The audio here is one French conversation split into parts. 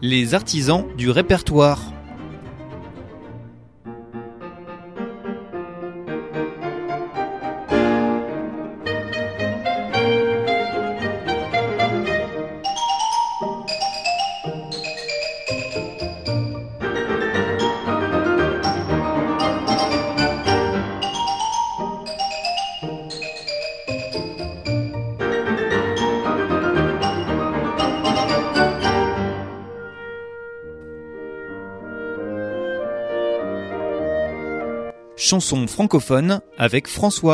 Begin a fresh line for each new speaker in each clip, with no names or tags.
Les artisans du répertoire. Chanson francophone avec François.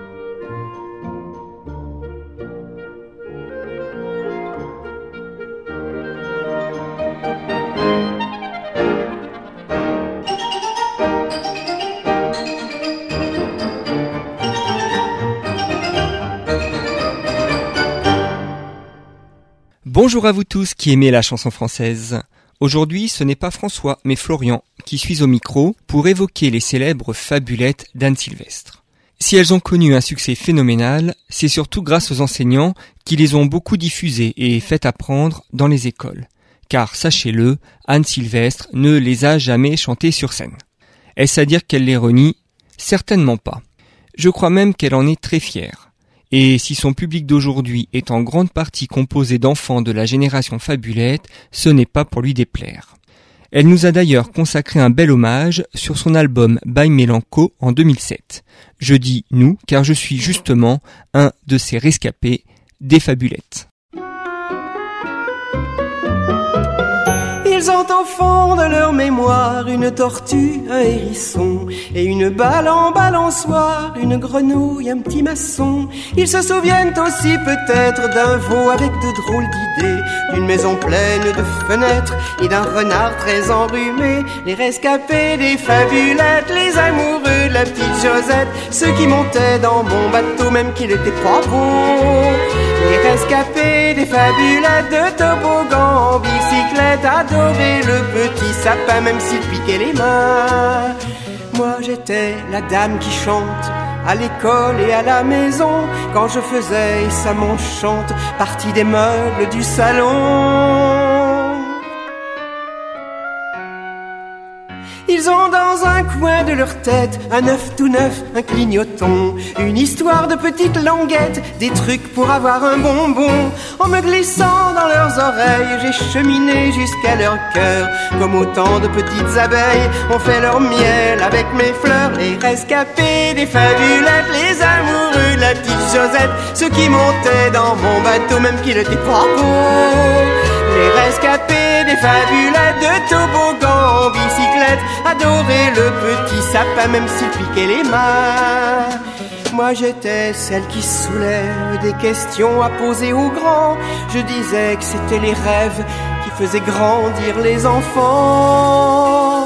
Bonjour à vous tous qui aimez la chanson française. Aujourd'hui, ce n'est pas François, mais Florian, qui suis au micro pour évoquer les célèbres fabulettes d'Anne Sylvestre. Si elles ont connu un succès phénoménal, c'est surtout grâce aux enseignants qui les ont beaucoup diffusées et fait apprendre dans les écoles. Car, sachez-le, Anne Sylvestre ne les a jamais chantées sur scène. Est-ce à dire qu'elle les renie ? Certainement pas. Je crois même qu'elle en est très fière. Et si son public d'aujourd'hui est en grande partie composé d'enfants de la génération fabulette, ce n'est pas pour lui déplaire. Elle nous a d'ailleurs consacré un bel hommage sur son album By Mélanco en 2007. Je dis nous car je suis justement un de ces rescapés des fabulettes.
Ils ont au fond de leur mémoire une tortue, un hérisson et une balle en balançoire, une grenouille, un petit maçon. Ils se souviennent aussi peut-être d'un veau avec de drôles d'idées, d'une maison pleine de fenêtres et d'un renard très enrhumé. Les rescapés des fabulettes, les amoureux de la petite Josette, ceux qui montaient dans mon bateau même qu'il était pas beau. Les rescapés des fabulettes, de toboggan en bicyclette, adoraient le petit sapin même s'il piquait les mains. Moi j'étais la dame qui chante à l'école et à la maison, quand je faisais, et ça m'enchante, partie des meubles du salon. Ils ont dans un coin de leur tête un œuf tout neuf, un clignoton, une histoire de petites languettes, des trucs pour avoir un bonbon. En me glissant dans leurs oreilles, j'ai cheminé jusqu'à leur cœur. Comme autant de petites abeilles ont fait leur miel avec mes fleurs. Les rescapés des fabulettes, les amoureux de la petite Josette, ceux qui montaient dans mon bateau même qu'il était pas beau. Les rescapés des fabulettes, de toboggan en bicyclette, adoraient le petit sapin même s'il piquait les mains. Moi j'étais celle qui soulève des questions à poser aux grands. Je disais que c'était les rêves qui faisaient grandir les enfants.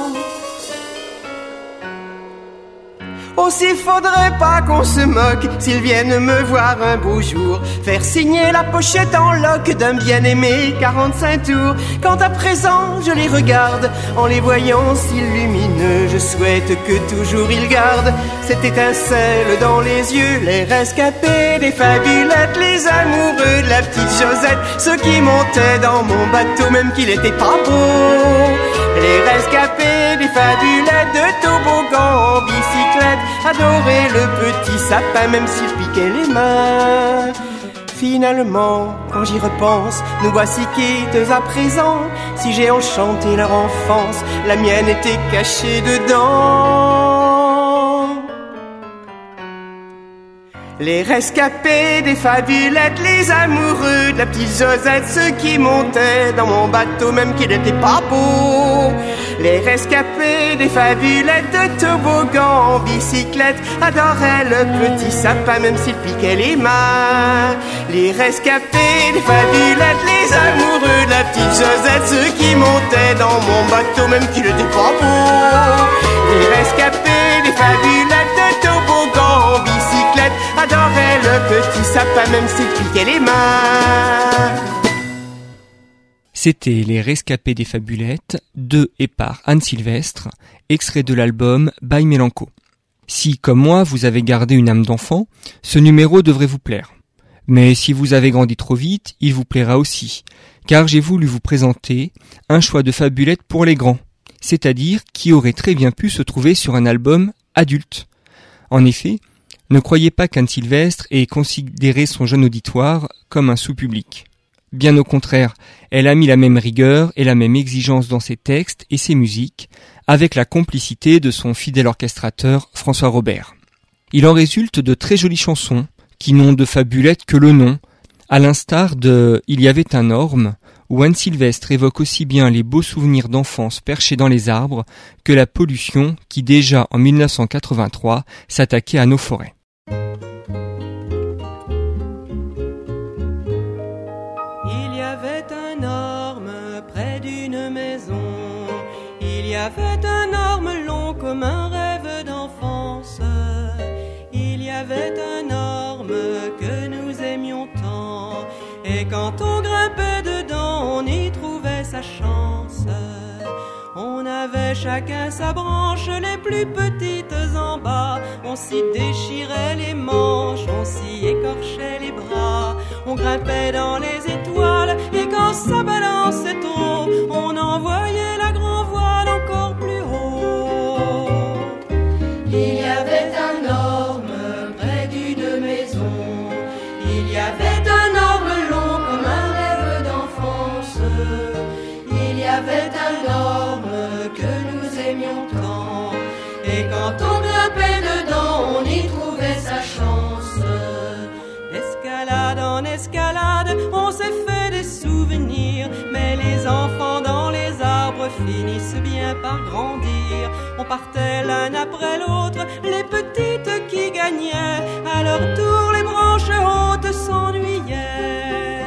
Aussi faudrait pas qu'on se moque s'ils viennent me voir un beau jour, faire signer la pochette en loque d'un bien-aimé 45 tours. Quant à présent je les regarde, en les voyant si lumineux, je souhaite que toujours ils gardent cette étincelle dans les yeux. Les rescapés des fabulettes, les amoureux de la petite Josette, ceux qui montaient dans mon bateau même qu'il était pas beau. Les rescapés des fabulettes, de toboggan en bicyclette, adoraient le petit sapin même s'il piquait les mains. Finalement, quand j'y repense, nous voici quittes à présent. Si j'ai enchanté leur enfance, la mienne était cachée dedans. Les rescapés des fabulettes, les amoureux de la petite Josette, ceux qui montaient dans mon bateau même qu'il n'était pas beau. Les rescapés des fabulettes, de toboggan en bicyclette, adoraient le petit sapin même s'il piquait les mains. Les rescapés des fabulettes, les amoureux de la petite Josette, ceux qui montaient dans mon bateau même qu'il n'était pas beau. Les rescapés des fabulettes, de toboggan en bicyclette, adoraient le petit sapin même s'il piquait les mains.
C'était Les Rescapés des Fabulettes, de et par Anne Sylvestre, extrait de l'album By Mélanco. Si, comme moi, vous avez gardé une âme d'enfant, ce numéro devrait vous plaire. Mais si vous avez grandi trop vite, il vous plaira aussi, car j'ai voulu vous présenter un choix de fabulettes pour les grands, c'est-à-dire qui aurait très bien pu se trouver sur un album adulte. En effet, ne croyez pas qu'Anne Sylvestre ait considéré son jeune auditoire comme un sous-public. Bien au contraire, elle a mis la même rigueur et la même exigence dans ses textes et ses musiques, avec la complicité de son fidèle orchestrateur François Robert. Il en résulte de très jolies chansons, qui n'ont de fabulettes que le nom, à l'instar de « Il y avait un orme », où Anne Sylvestre évoque aussi bien les beaux souvenirs d'enfance perchés dans les arbres que la pollution qui déjà en 1983 s'attaquait à nos forêts.
Il y avait un orme près d'une maison, il y avait un orme long comme un rêve d'enfance, il y avait un orme que nous aimions tant, et quand on grimpait dedans, on y trouvait sa chance. On avait chacun sa branche, les plus petites en bas. On s'y déchirait les manches, on s'y écorchait les bras. On grimpait dans les étoiles, et quand ça balançait trop, on envoyait la grand voile encore plus haut. Il y avait un orme près d'une maison, il y avait un orme long comme un rêve d'enfance. Il y avait un orme que nous aimions tant, et quand on grimpait dedans, on y trouvait sa chance. D'escalade en escalade, on s'est fait des souvenirs, mais les enfants dans les arbres finissent bien par grandir. On partait l'un après l'autre, les petites qui gagnaient, à leur tour les branches hautes s'ennuyaient.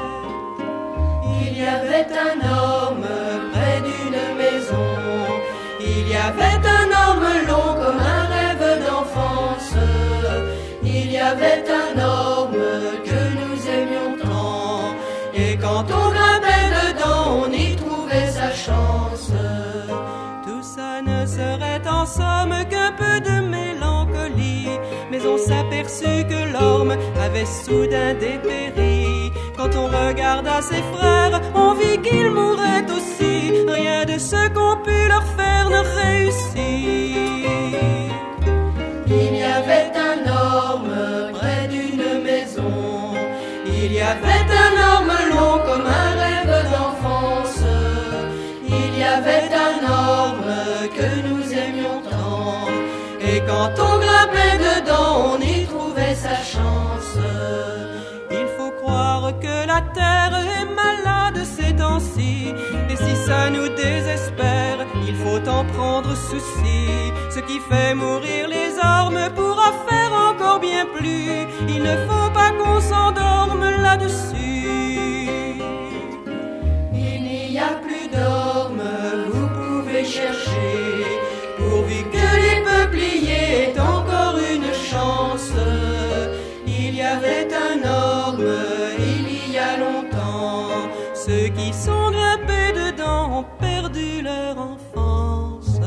Il y avait un orme près d'une maison, il y avait un orme long comme un rêve d'enfance. Il y avait un orme que nous aimions tant, et quand on grimpait dedans, on y trouvait sa chance. Tout ça ne serait en somme qu'un peu de mélancolie, mais on s'aperçut que l'orme avait soudain dépéri. Quand on regarda ses frères, on vit qu'ils mouraient aussi. Rien de ce qu'on put leur faire ne réussit. Il y avait un orme près d'une maison, il y avait un orme long comme un rêve d'enfance. Il y avait un orme que nous aimions tant, et quand on grimpait dedans, on y trouvait sa chance. Il faut croire que la terre est malade ces temps-ci, et si ça nous désespère, il faut en prendre souci. Ce qui fait mourir les ormes pourra faire encore bien plus. Il ne faut pas qu'on s'endorme là-dessus. Il n'y a plus d'ormes, vous pouvez chercher, pourvu que les peupliers aient encore une chance. Il y avait un orme, il y a longtemps, ceux qui sont grimpés dedans ont perdu leur enfance.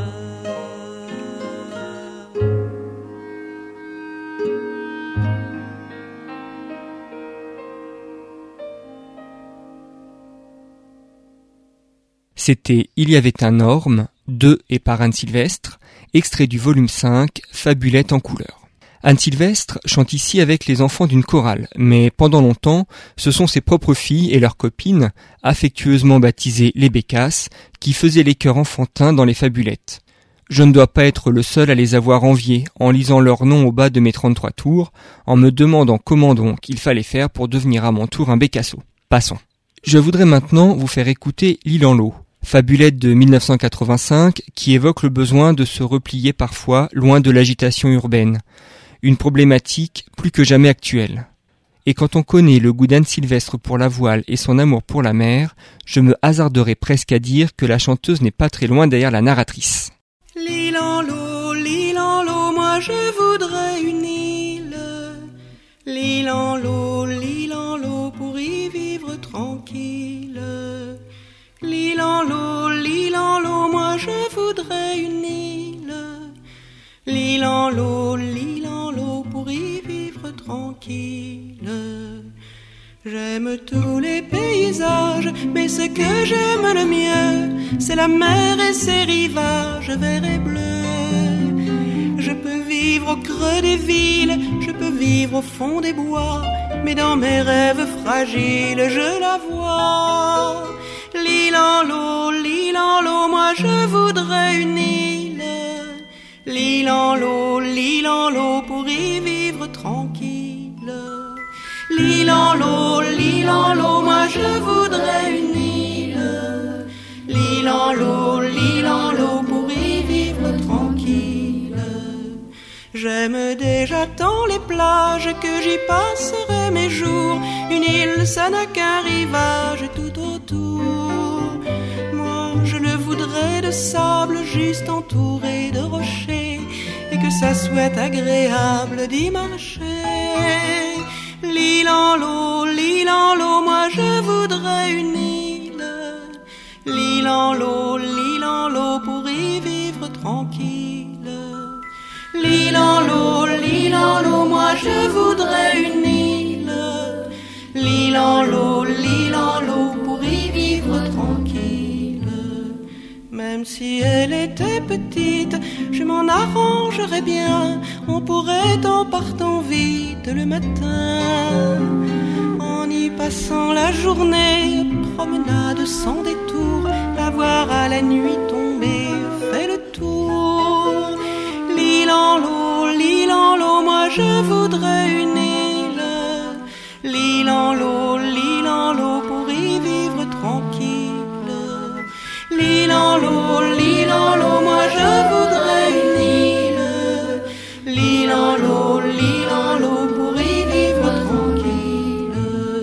C'était Il y avait un orme, de et par Anne Sylvestre, extrait du volume 5, Fabulettes en couleurs. Anne Sylvestre chante ici avec les enfants d'une chorale, mais pendant longtemps, ce sont ses propres filles et leurs copines, affectueusement baptisées les Bécasses, qui faisaient les chœurs enfantins dans les fabulettes. Je ne dois pas être le seul à les avoir enviées en lisant leurs noms au bas de mes 33 tours, en me demandant comment donc il fallait faire pour devenir à mon tour un Bécasso. Passons. Je voudrais maintenant vous faire écouter L'île en l'eau, fabulette de 1985 qui évoque le besoin de se replier parfois loin de l'agitation urbaine. Une problématique plus que jamais actuelle. Et quand on connaît le goût d'Anne Sylvestre pour la voile et son amour pour la mer, je me hasarderais presque à dire que la chanteuse n'est pas très loin derrière la narratrice.
L'île en l'eau, moi je voudrais une île. L'île en l'eau, pour y vivre tranquille. L'île en l'eau, moi je voudrais une île. L'île en l'eau, pour y vivre tranquille. J'aime tous les paysages, mais ce que j'aime le mieux, c'est la mer et ses rivages verts et bleus. Je peux vivre au creux des villes, je peux vivre au fond des bois, mais dans mes rêves fragiles, je la vois. L'île en l'eau, moi je voudrais une île. L'île en l'eau, pour y vivre tranquille. L'île en l'eau, moi je voudrais une île. L'île en l'eau, pour y vivre tranquille. J'aime déjà tant les plages que j'y passerai mes jours. Une île, ça n'a qu'un rivage tout autour. Moi, je le voudrais de sable juste entouré de rochers, et que ça soit agréable d'y marcher. L'île en l'eau, moi je voudrais une île. L'île en l'eau, pour y vivre tranquille. L'île en l'eau, moi je voudrais une île. L'île en l'eau, pour y vivre tranquille. Même si elle était petite, je m'en arrangerais bien. On pourrait en partant vite le matin, en y passant la journée, promenade sans détour, la voir à la nuit tomber, fait le tour. L'île en l'eau, moi je voudrais une île. L'île en l'eau, pour y vivre tranquille. L'île en l'eau, moi je voudrais une île. L'île en l'eau, pour y vivre tranquille.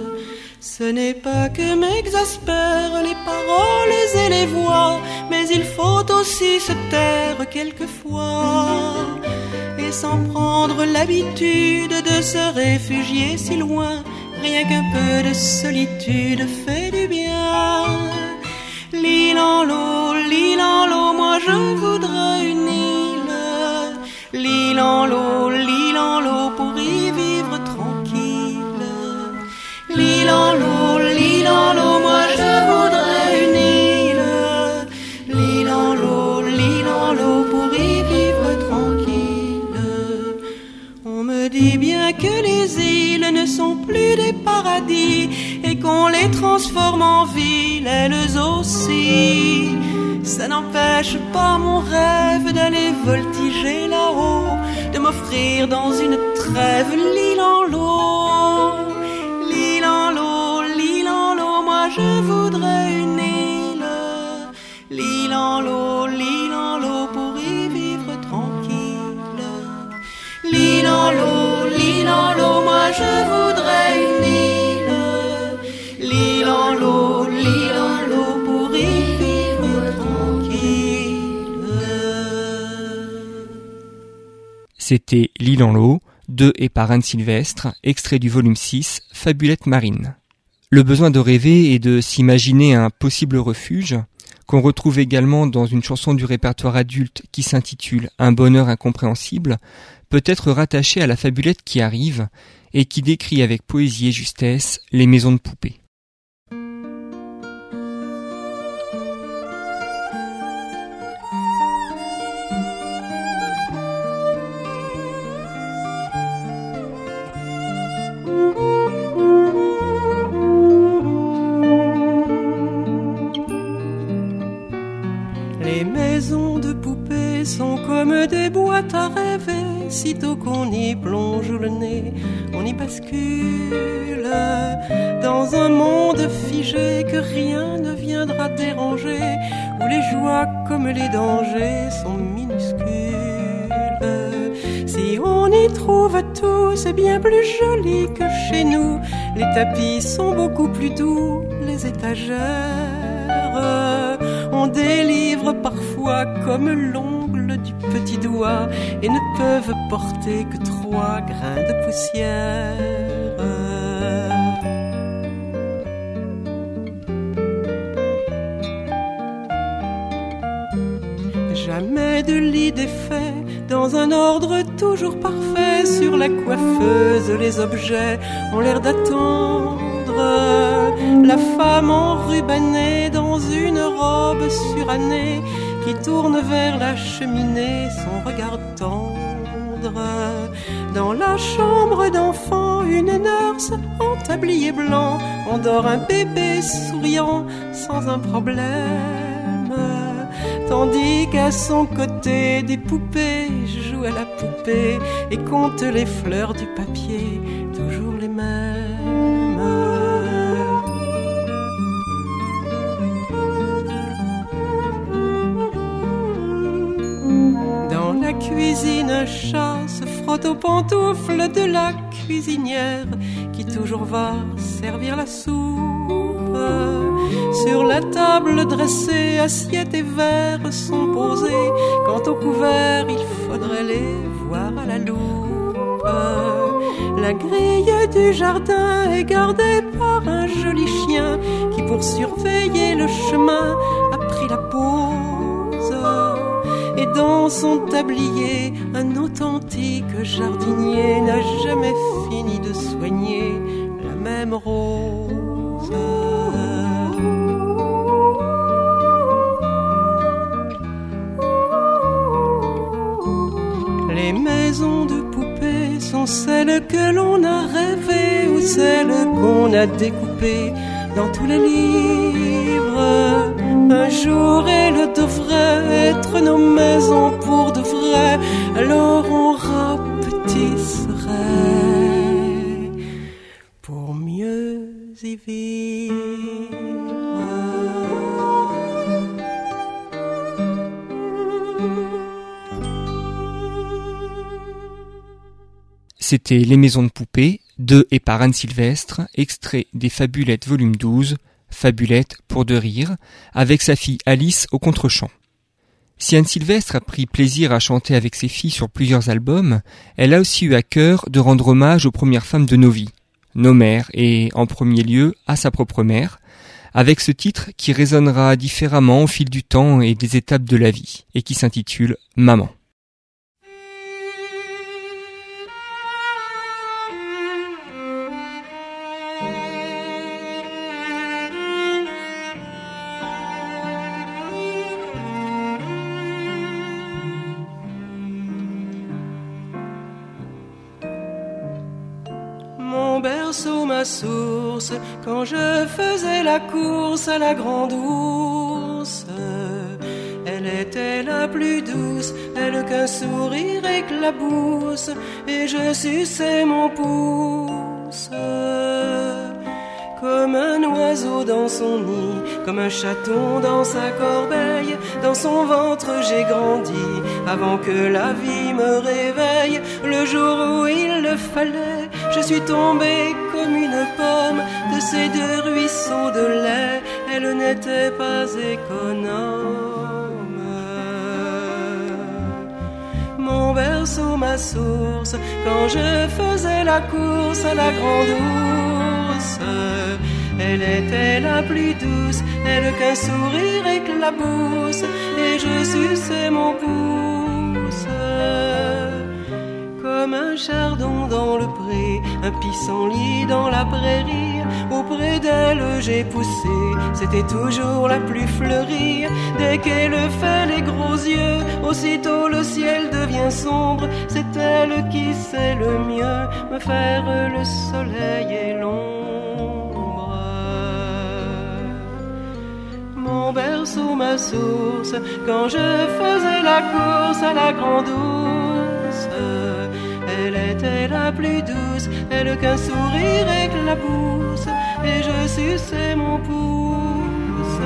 Ce n'est pas que m'exaspèrent les paroles et les voix, mais il faut aussi se taire quelquefois, et s'en prendre l'habitude de se réfugier si loin. Rien qu'un peu de solitude fait du bien. L'île en l'eau, moi je voudrais une île. L'île en l'eau, pour y vivre tranquille. L'île en l'eau, moi je voudrais une île. L'île en l'eau, pour y vivre tranquille. On me dit bien que les îles ne sont plus des paradis, et qu'on les transforme en villes, elles aussi. Ça n'empêche pas mon rêve d'aller voltiger là-haut, de m'offrir dans une trêve l'île en l'eau. L'île en l'eau, moi je voudrais une île. L'île en l'eau, pour y vivre tranquille. L'île en l'eau, moi je voudrais une île. L'île en l'eau, pour y vivre tranquille.
C'était L'île en l'eau, de et par Anne Sylvestre, extrait du volume 6, Fabulette marine. Le besoin de rêver et de s'imaginer un possible refuge, qu'on retrouve également dans une chanson du répertoire adulte qui s'intitule « Un bonheur incompréhensible », peut être rattaché à la fabulette qui arrive et qui décrit avec poésie et justesse les maisons de poupées.
Les maisons de poupées sont comme des boîtes à rêver. Sitôt qu'on y plonge le nez, on y bascule dans un monde figé que rien ne viendra déranger, où les joies comme les dangers sont minuscules. Si on y trouve tout, c'est bien plus joli que chez nous. Les tapis sont beaucoup plus doux, les étagères on délivre parfois comme l'ongle du petit doigt, et ne peuvent porter que 3 grains de poussière. Jamais de lit défait, dans un ordre toujours parfait. Sur la coiffeuse, les objets ont l'air d'attendre La femme enrubanée dans une robe surannée qui tourne vers la cheminée son regard tendre. Dans la chambre d'enfant, une nurse en tablier blanc endort un bébé souriant sans un problème. Tandis qu'à son côté, des poupées jouent à la poupée et comptent les fleurs du papier, toujours les mêmes. Dans la cuisine, un chat se frotte aux pantoufles de la cuisinière qui toujours va servir la soupe. Sur la table dressée, assiettes et verres sont posés. Quant au couvert, il faudrait les voir à la loupe. La grille du jardin est gardée par un joli chien qui, pour surveiller le chemin, a pris la pause. Et dans son tablier, un authentique jardinier n'a jamais fini de soigner la même rose. Les maisons de poupées sont celles que l'on a rêvées ou celles qu'on a découpées dans tous les livres. Un jour elles devraient être nos maisons pour de vrai, alors on rapetisserait pour mieux y vivre.
C'était Les Maisons de Poupées, de et par Anne Sylvestre, extrait des Fabulettes volume 12, Fabulettes pour de rire, avec sa fille Alice au contre-chant. Si Anne Sylvestre a pris plaisir à chanter avec ses filles sur plusieurs albums, elle a aussi eu à cœur de rendre hommage aux premières femmes de nos vies, nos mères, et en premier lieu à sa propre mère, avec ce titre qui résonnera différemment au fil du temps et des étapes de la vie, et qui s'intitule « Maman ».
Ma source, quand je faisais la course à la grande ours, elle était la plus douce, elle qu'un sourire éclabousse, et je suçais mon pouce. Comme un oiseau dans son nid, comme un chaton dans sa corbeille, dans son ventre j'ai grandi, avant que la vie me réveille. Le jour où il le fallait, je suis tombée comme une pomme de ces deux ruisseaux de lait. Elle n'était pas économe. Mon berceau, ma source, quand je faisais la course à la grande ours, elle était la plus douce, elle qu'un sourire éclabousse, et je suçais mon pouce. Comme un chardon dans le pré, un pissenlit dans la prairie, auprès d'elle j'ai poussé, c'était toujours la plus fleurie. Dès qu'elle fait les gros yeux, aussitôt le ciel devient sombre, c'est elle qui sait le mieux me faire le soleil et l'ombre. Mon berceau, ma source, quand je faisais la course à la grande ours, elle était la plus douce, elle qu'un sourire éclabousse, et je suçais mon pouce.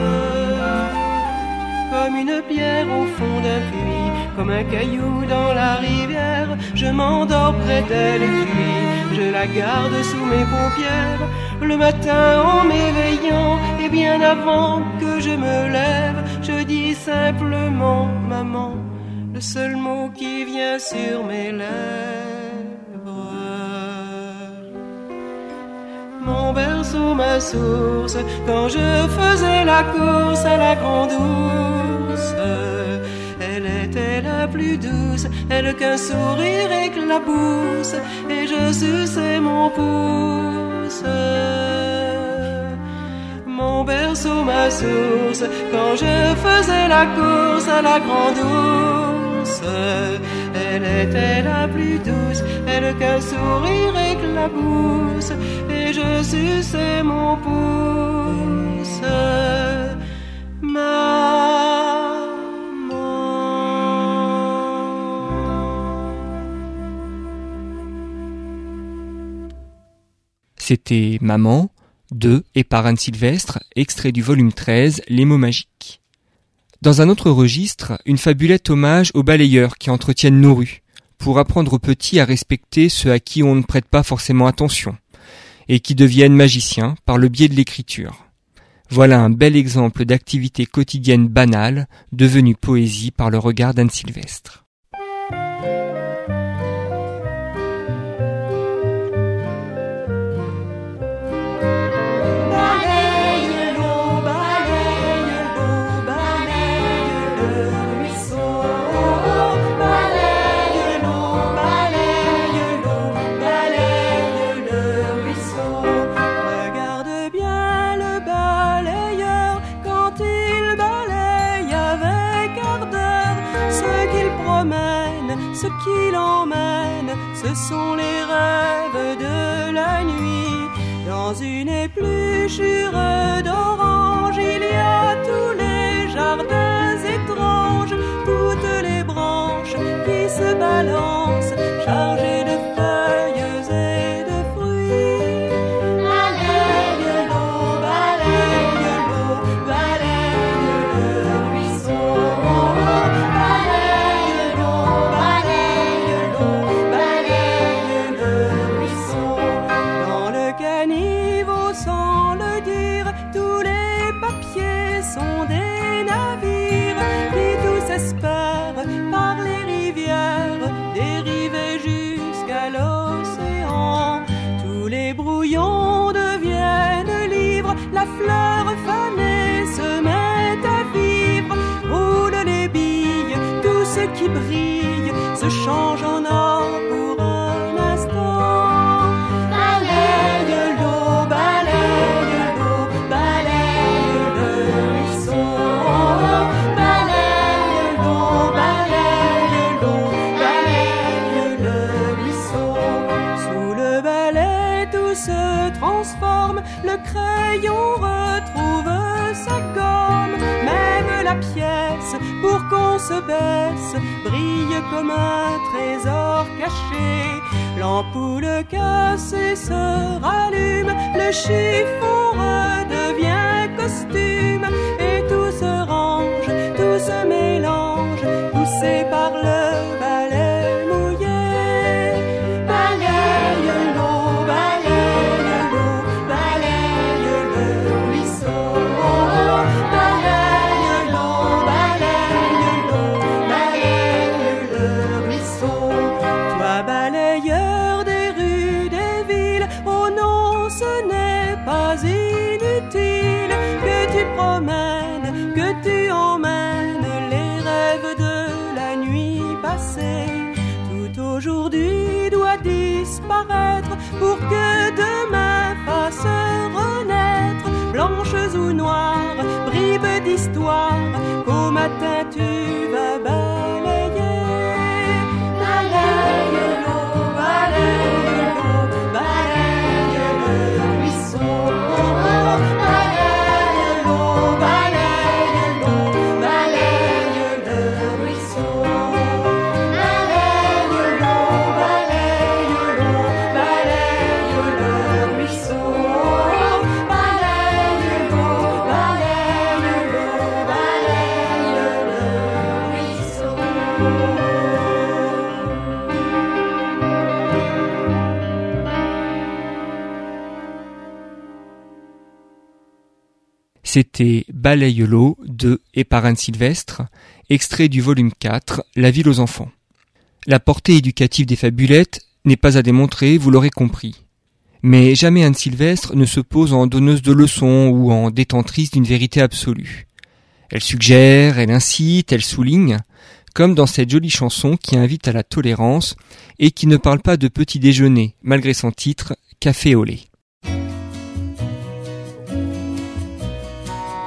Comme une pierre au fond d'un puits, comme un caillou dans la rivière, je m'endors près d'elle et puis je la garde sous mes paupières. Le matin en m'éveillant, et bien avant que je me lève, je dis simplement maman, le seul mot qui vient sur mes lèvres. Mon berceau, ma source, quand je faisais la course à la grande ours, elle était la plus douce, elle qu'un sourire éclabousse, et je suçais mon pouce. berceau ma source, quand je faisais la course à la grande ours. Elle était la plus douce, elle qu'un sourire éclabousse, et je suçais mon pouce.
C'était Maman de et par Anne Sylvestre, extrait du volume 13, Les mots magiques. Dans un autre registre, une fabulette hommage aux balayeurs qui entretiennent nos rues, pour apprendre aux petits à respecter ceux à qui on ne prête pas forcément attention, et qui deviennent magiciens par le biais de l'écriture. Voilà un bel exemple d'activité quotidienne banale, devenue poésie par le regard d'Anne Sylvestre.
Ce qui l'emmène, ce sont les rêves de la nuit. Dans une épluchure d'orange, il y a tous les jardins étranges, toutes les branches qui se balancent, chargées de feuilles et de fruits. Balaye l'eau, balaye l'eau, balaye le ruisseau. Sont des navires qui tous espèrent par les rivières dériver jusqu'à l'océan. Tous les brouillons deviennent livres, la fleur fanée se met à vivre. Roulent les billes, tout ce qui brille se change en or pour un instant. Balaye l'eau, balaye l'eau, balaye le ruisseau. Balaye l'eau, balaye l'eau, balaye le ruisseau. Sous le balai tout se transforme, le crayon retrouve sa gomme. Même la pièce, pour qu'on se baisse, brille comme un trésor caché. L'ampoule cassée se rallume, le chiffon redevient costume, et tout se range, tout se mélange, poussé par le balai mouillé. Balaye l'eau, balaye l'eau, balaye le ruisseau. Balaye l'eau, balaye l'eau, balaye le ruisseau. Toi balayeur des rues, des villes, oh non, ce n'est pas inutile que tu promènes, que tu emmènes les rêves de la nuit passée. Tout aujourd'hui doit disparaître pour que demain fasse renaître, blanches ou noires, bribes d'histoire qu'au matin tu vas balayer. Balaye l'eau, balaye l'eau, balaye le ruisseau. Balaye l'eau, balaye l'eau, balaye le ruisseau. Balaye l'eau, balaye l'eau, balaye le ruisseau. Balaye l'eau, balaye l'eau, balaye le ruisseau.
C'était Balaye l'eau de et par Anne Sylvestre, extrait du volume 4, La ville aux enfants. La portée éducative des fabulettes n'est pas à démontrer, vous l'aurez compris. Mais jamais Anne Sylvestre ne se pose en donneuse de leçons ou en détentrice d'une vérité absolue. Elle suggère, elle incite, elle souligne, comme dans cette jolie chanson qui invite à la tolérance et qui ne parle pas de petit déjeuner, malgré son titre, Café au lait.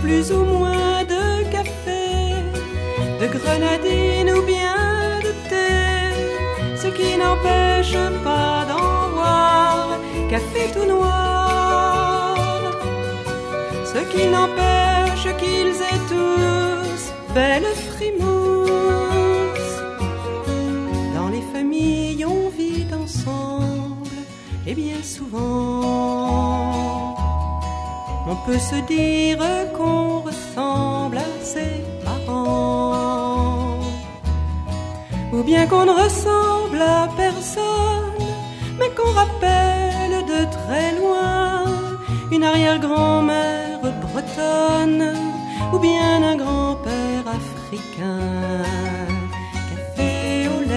plus ou moins de café, de grenadine ou bien de thé, ce qui n'empêche pas d'en voir café tout noir, ce qui n'empêche qu'ils aient tous belle frimousse. Dans les familles on vit ensemble et bien souvent on peut se dire qu'on ressemble à ses parents, ou bien qu'on ne ressemble à personne, mais qu'on rappelle de très loin une arrière-grand-mère bretonne, ou bien un grand-père africain. Café au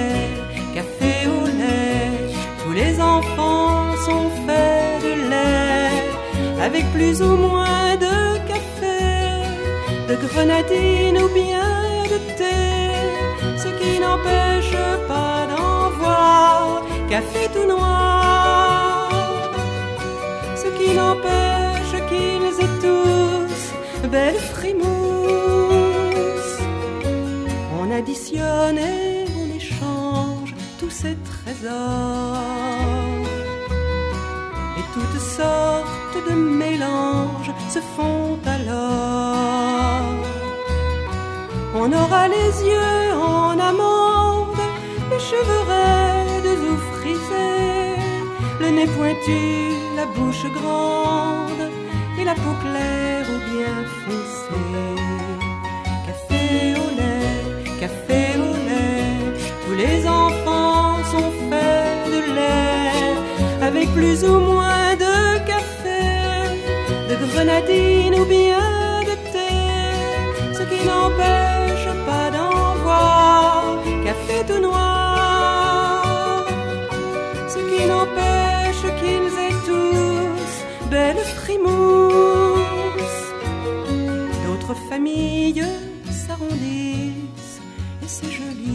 lait, tous les enfants sont faits de lait, avec plus ou moins de café, de grenadine ou bien de thé, ce qui n'empêche pas d'en voir café tout noir, ce qui n'empêche qu'ils aient tous belle frimousse. On additionne et on échange tous ces trésors, et toutes sortes de mélanges se font alors. On aura les yeux en amande, les cheveux raides ou frisés, le nez pointu, la bouche grande et la peau claire ou bien foncée. Café au lait, tous les enfants sont faits de lait, avec plus ou moins de café, de grenadine ou bien de thé, ce qui n'empêche pas d'en voir café tout noir, ce qui n'empêche qu'ils aient tous belle frimousse. D'autres familles s'arrondissent et c'est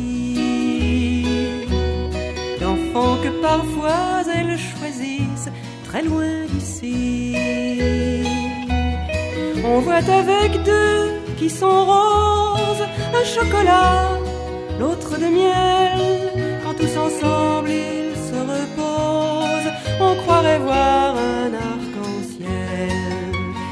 joli, d'enfants que parfois elles choisissent très loin d'ici. On voit avec deux qui sont roses un chocolat, l'autre de miel. Quand tous ensemble ils se reposent, on croirait voir un arc-en-ciel.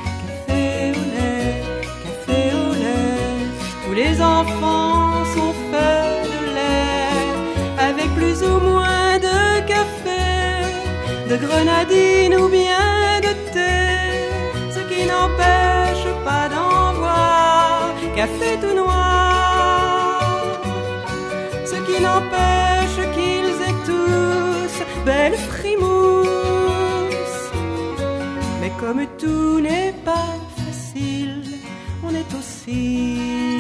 Café au lait, tous les enfants sont faits de lait, avec plus ou moins de café, de grenadine ou bien de thé, ce qui n'empêche pas d'en voir café tout noir, ce qui n'empêche qu'ils aient tous belle frimousse. Mais comme tout n'est pas facile, on est aussi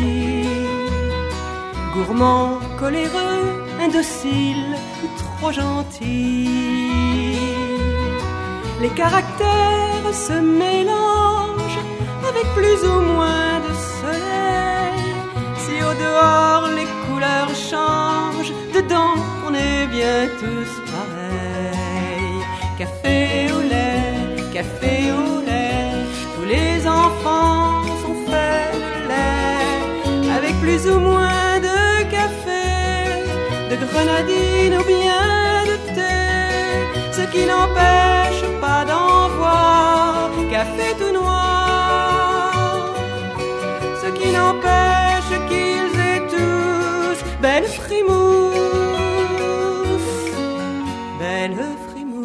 gourmand, coléreux, indocile ou trop gentil. Les caractères se mélangent avec plus ou moins de soleil. Si au dehors les couleurs changent, dedans on est bien tous pareils. Café au lait, tous les enfants sont faits de lait, avec plus ou moins de café, de grenadine ou bien de thé, ce qui n'empêche pas d'en voir café tout noir, ce qui n'empêche qu'ils aient tous belle frimousse, belle frimousse.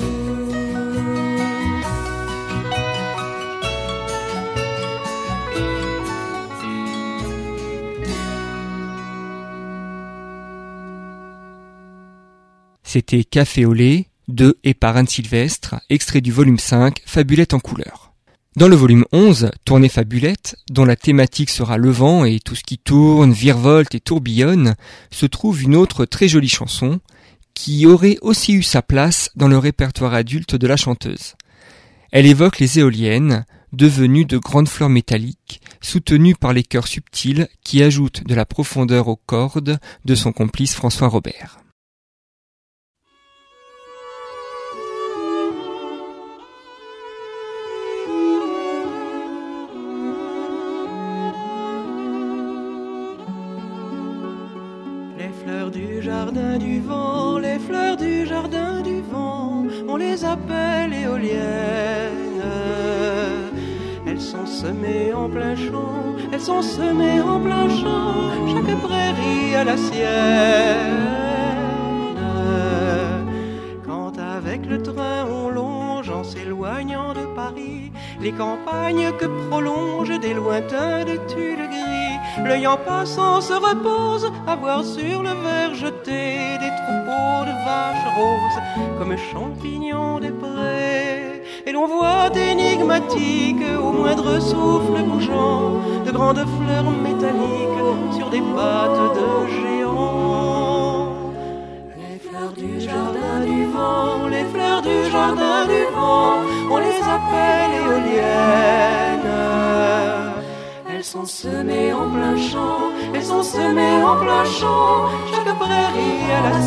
C'était Café au lait, de et par Anne Sylvestre, extrait du volume 5, Fabulette en couleurs. Dans le volume 11, Tournée Fabulette, dont la thématique sera le vent et tout ce qui tourne, virevolte et tourbillonne, se trouve une autre très jolie chanson, qui aurait aussi eu sa place dans le répertoire adulte de la chanteuse. Elle évoque les éoliennes, devenues de grandes fleurs métalliques, soutenues par les chœurs subtils qui ajoutent de la profondeur aux cordes de son complice François Robert.
fleurs du jardin du vent, les fleurs du jardin du vent, on les appelle éoliennes. Elles sont semées en plein champ, elles sont semées en plein champ, chaque prairie a la sienne. Quand avec le train on longe en s'éloignant de Paris, les campagnes que prolongent des lointains de tulle gris, l'œil en passant se repose à voir sur le verre jeté des troupeaux de vaches roses comme champignons des prés. Et l'on voit énigmatiques au moindre souffle bougeant de grandes fleurs métalliques sur des pattes de géants. Les fleurs du jardin du vent, les fleurs du jardin du vent, on les appelle éoliennes. Elles sont semées en plein champ, elles sont semées en plein champ, chaque prairie a la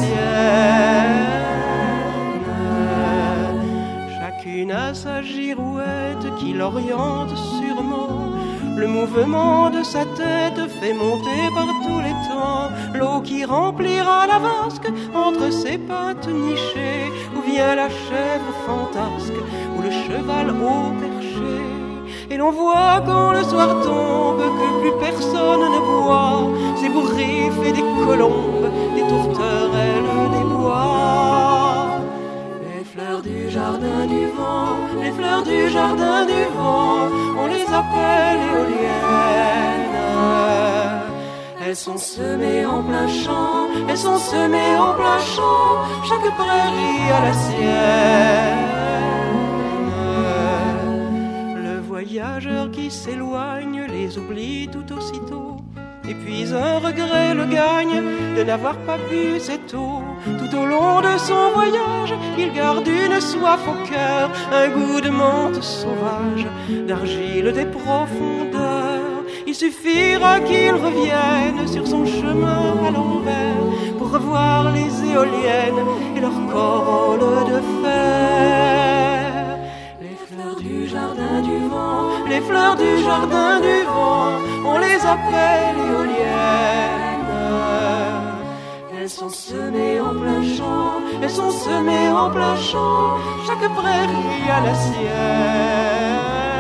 sienne. Chacune a sa girouette qui l'oriente sûrement. Le mouvement de sa tête fait monter par tous les temps l'eau qui remplira la vasque entre ses pattes nichées, où vient la chèvre fantasque ou le cheval au perché. Et l'on voit quand le soir tombe que plus personne ne boit ces bourrifs et des colombes, des tourterelles des bois. Les fleurs du jardin du vent, les fleurs du jardin du vent, on les appelle éoliennes. Elles sont semées en plein champ, elles sont semées en plein champ, chaque prairie a la sienne. Le voyageur qui s'éloigne les oublie tout aussitôt, et puis un regret le gagne de n'avoir pas bu cette eau. Tout au long de son voyage, il garde une soif au cœur, un goût de menthe sauvage, d'argile des profondeurs. Il suffira qu'il revienne sur son chemin à l'envers pour revoir les éoliennes et leur corolle de fer. Les fleurs du jardin du vent, les fleurs du jardin du vent, on les appelle éoliennes. Elles sont semées en plein champ, elles sont semées en plein champ, chaque prairie a la sienne.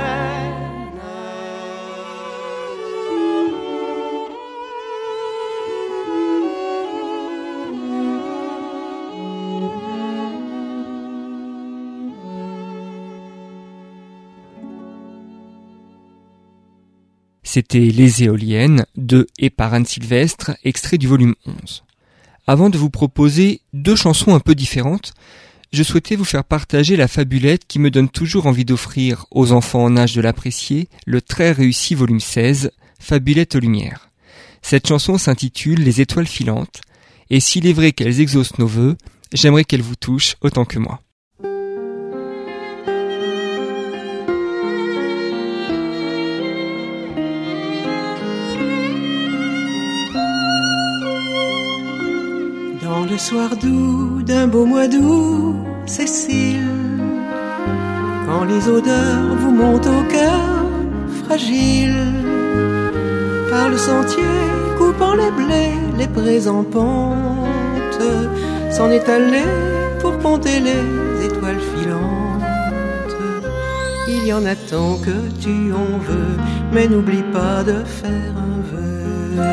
C'était Les éoliennes de et par Anne Sylvestre, extrait du volume 11. Avant de vous proposer deux chansons un peu différentes, je souhaitais vous faire partager la fabulette qui me donne toujours envie d'offrir aux enfants en âge de l'apprécier le très réussi volume 16, Fabulette aux lumières. Cette chanson s'intitule Les étoiles filantes, et s'il est vrai qu'elles exaucent nos vœux, j'aimerais qu'elles vous touchent autant que moi.
Dans le soir doux d'un beau mois d'août, Cécile, quand les odeurs vous montent au cœur fragile, par le sentier coupant les blés, les prés en pente, s'en est allé pour compter les étoiles filantes. Il y en a tant que tu en veux, mais n'oublie pas de faire un vœu.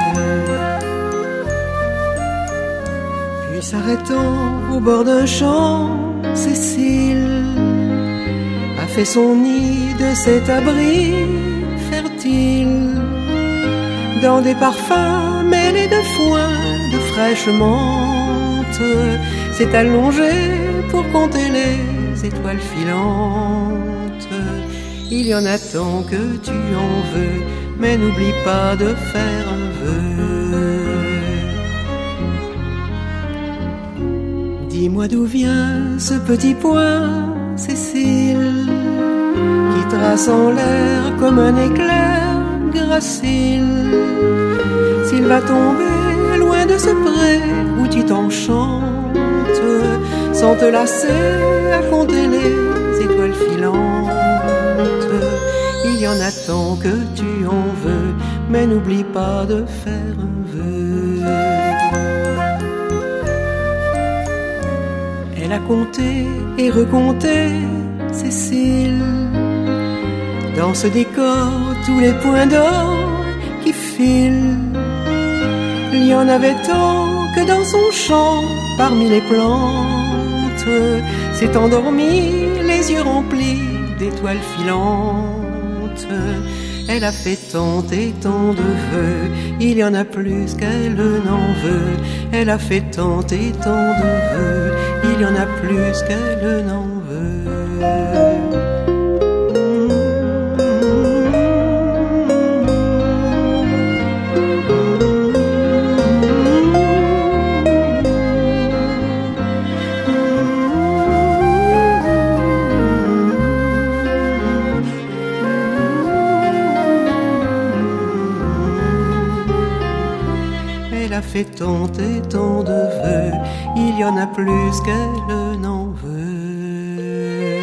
S'arrêtant au bord d'un champ, Cécile a fait son nid de cet abri fertile, dans des parfums mêlés de foin, de fraîche menthe, s'est allongée pour compter les étoiles filantes. Il y en a tant que tu en veux, mais n'oublie pas de faire un vœu. Dis-moi d'où vient ce petit point, Cécile, qui trace en l'air comme un éclair gracile. S'il va tomber loin de ce pré où tu t'enchantes, sans te lasser à compter les étoiles filantes. Il y en a tant que tu en veux, mais n'oublie pas de faire un vœu. Elle a compté et recompté Cécile. Dans ce décor, tous les points d'or qui filent. Il y en avait tant que dans son champ, parmi les plantes, s'est endormie, les yeux remplis d'étoiles filantes. Elle a fait tant et tant de vœux, il y en a plus qu'elle n'en veut. Elle a fait tant et tant de vœux, il y en a plus qu'elle n'en veut. Elle a fait tant et tant de vœux, il y en a plus qu'elle n'en veut.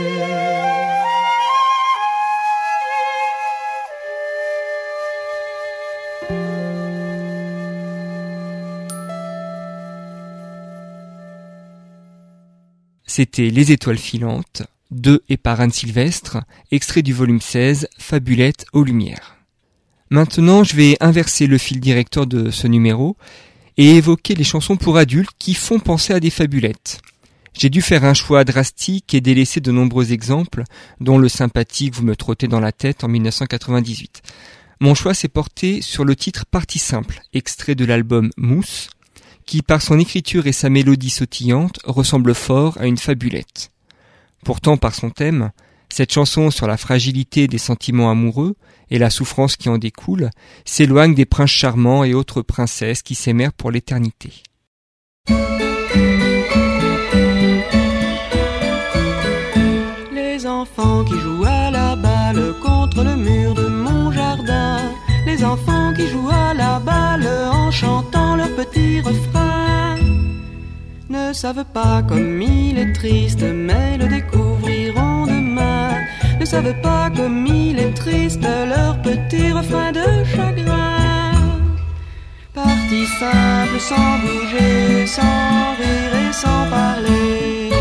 C'était Les Étoiles filantes, de et par Anne Sylvestre, extrait du volume 16, Fabulette aux Lumières. Maintenant, je vais inverser le fil directeur de ce numéro et évoquer les chansons pour adultes qui font penser à des fabulettes. J'ai dû faire un choix drastique et délaisser de nombreux exemples, dont le sympathique Vous me trottez dans la tête en 1998. Mon choix s'est porté sur le titre Partie simple, extrait de l'album Mousse, qui par son écriture et sa mélodie sautillante ressemble fort à une fabulette. Pourtant, par son thème, cette chanson sur la fragilité des sentiments amoureux et la souffrance qui en découle s'éloigne des princes charmants et autres princesses qui s'aimèrent pour l'éternité.
Les enfants qui jouent à la balle contre le mur de mon jardin. Les enfants qui jouent à la balle en chantant leur petit refrain. Ne savent pas comme il est triste, mais le découvriront demain. Ne savent pas comme il est triste, leur petit refrain de chagrin. Partie simple, sans bouger, sans rire et sans parler.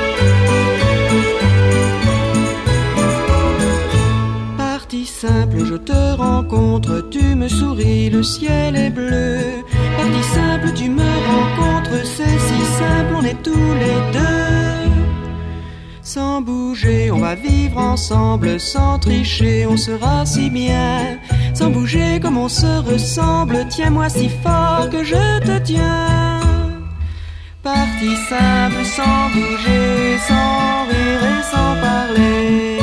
Partie simple, je te rencontre, tu me souris, le ciel est bleu. Partie simple, tu me rencontres, c'est si simple, on est tous les deux. Sans bouger, on va vivre ensemble, sans tricher, on sera si bien. Sans bouger comme on se ressemble, tiens-moi si fort que je te tiens. Partie simple, sans bouger, sans rire et sans parler.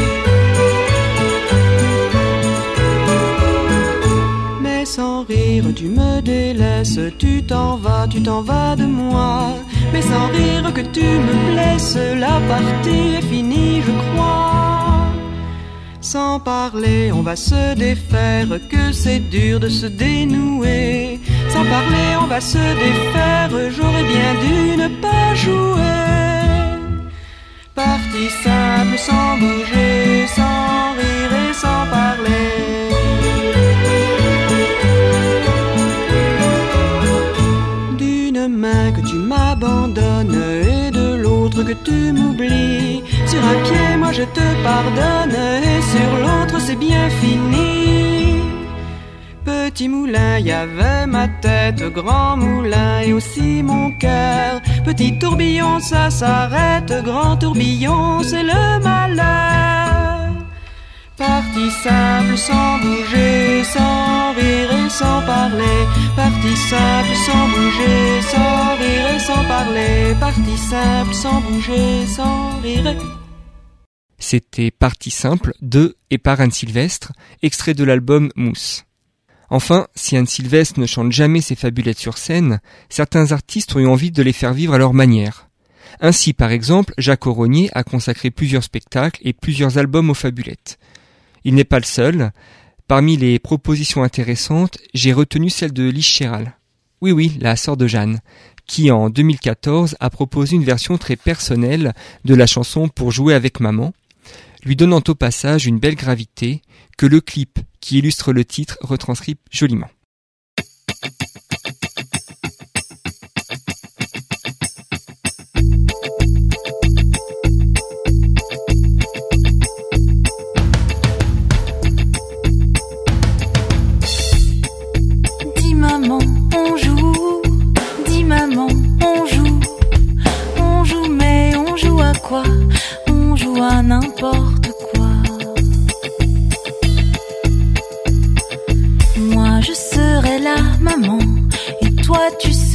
Mais sans rire, tu me délaisses, tu t'en vas de moi. Mais sans rire que tu me blesses, la partie est finie, je crois. Sans parler, on va se défaire, que c'est dur de se dénouer. Sans parler, on va se défaire, j'aurais bien dû ne pas jouer. Partie simple, sans bouger, sans rire et sans parler. D'une main que tu m'abandonnes et de l'autre que tu m'oublies. Sur un pied, moi je te pardonne et sur l'autre c'est bien fini. Petit moulin, y avait ma tête, grand moulin et aussi mon cœur. Petit tourbillon, ça s'arrête, grand tourbillon, c'est le malheur. Partie simple, sans bouger, sans rire et sans parler. Partie simple, sans bouger, sans rire et sans parler. Partie simple, sans bouger, sans rire et...
C'était Partie simple de et par Anne Sylvestre, extrait de l'album Mousse. Enfin, si Anne Sylvestre ne chante jamais ses fabulettes sur scène, certains artistes ont eu envie de les faire vivre à leur manière. Ainsi, par exemple, Jacques Auronier a consacré plusieurs spectacles et plusieurs albums aux fabulettes. Il n'est pas le seul. Parmi les propositions intéressantes, j'ai retenu celle de Lise Chéral. Oui, la sœur de Jeanne, qui en 2014 a proposé une version très personnelle de la chanson Pour jouer avec maman, lui donnant au passage une belle gravité que le clip qui illustre le titre retranscrit joliment.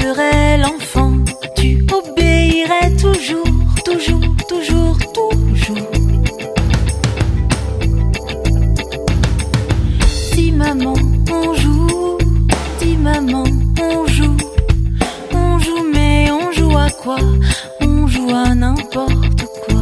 serais l'enfant, tu obéirais toujours, toujours, toujours, toujours. Dis maman, on joue, dis maman, on joue. On joue mais on joue à quoi? On joue à n'importe quoi.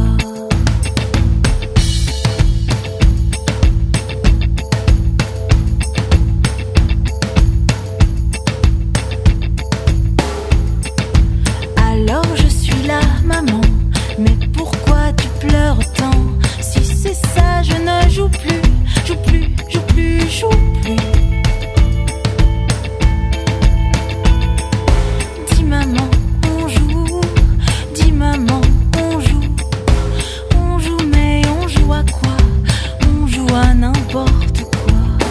Alors je suis là, maman, mais pourquoi tu pleures autant? Si c'est ça, je ne joue plus, joue plus, joue plus, joue plus. Dis maman, on joue, dis maman, on joue. On joue mais on joue à quoi? On joue à n'importe quoi.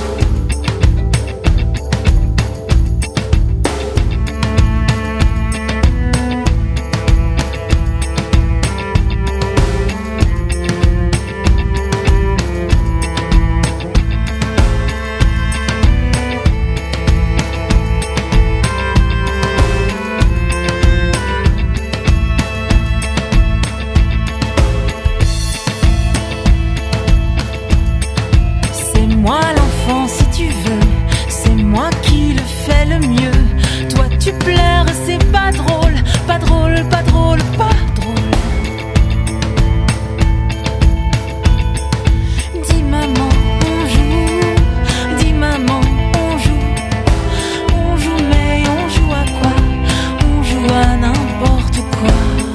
Moi l'enfant si tu veux, c'est moi qui le fais le mieux. Toi tu pleures, c'est pas drôle, pas drôle, pas drôle, pas drôle. Dis maman, on joue, dis maman, on joue. On joue mais on joue à quoi? On joue à n'importe quoi.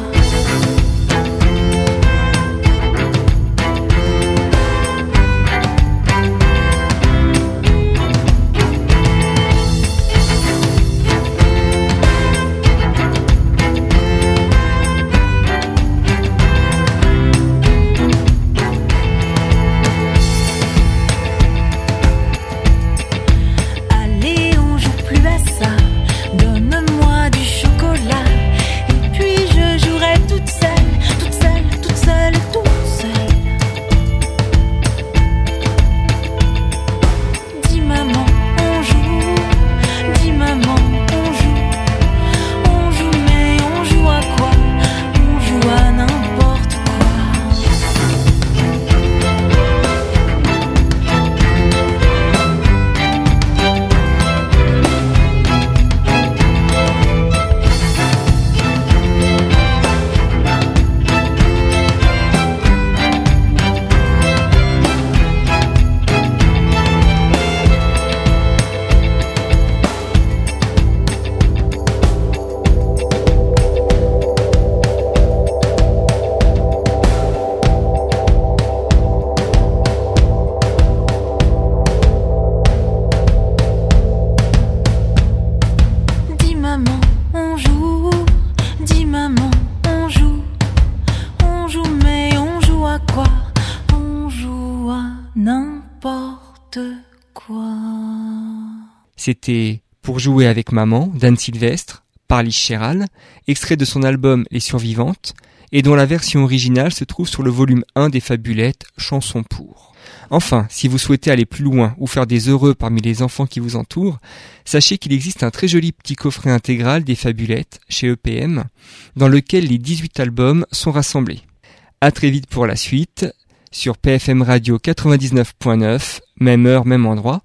C'était Pour jouer avec maman d'Anne Sylvestre par Lise Chéral, extrait de son album Les Survivantes, et dont la version originale se trouve sur le volume 1 des Fabulettes, Chansons pour. Enfin, si vous souhaitez aller plus loin ou faire des heureux parmi les enfants qui vous entourent, sachez qu'il existe un très joli petit coffret intégral des Fabulettes chez EPM, dans lequel les 18 albums sont rassemblés. À très vite pour la suite, sur PFM Radio 99.9, même heure, même endroit,